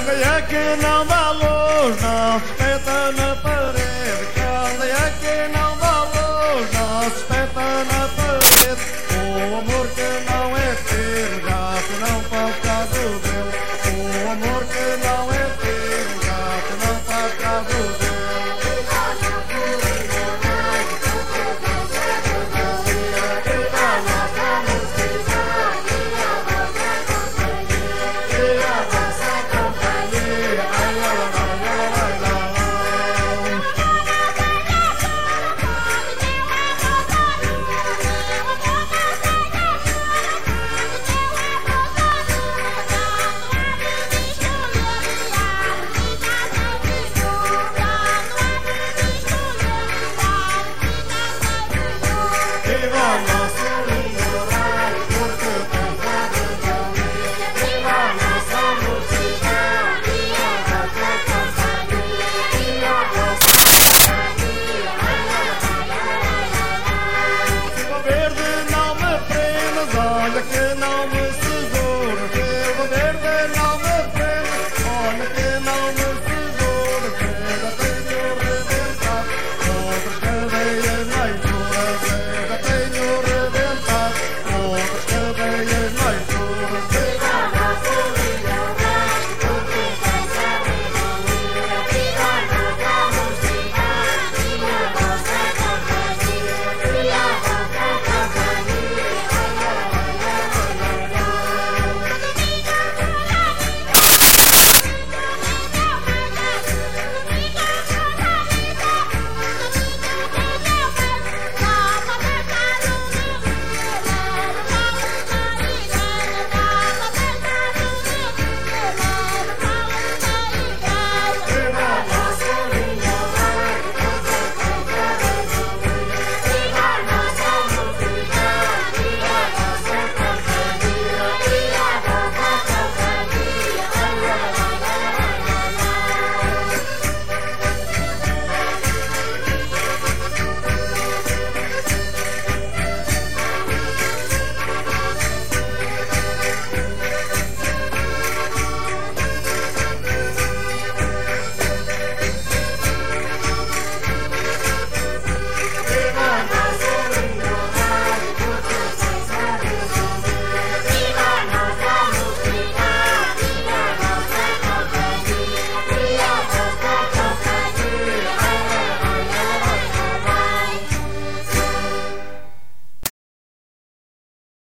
Candeia que não dá luz, não se espeta na parede. Candeia que não dá luz, não se espeta na parede. O amor que não é teu, já que não faz caso dele. O amor que não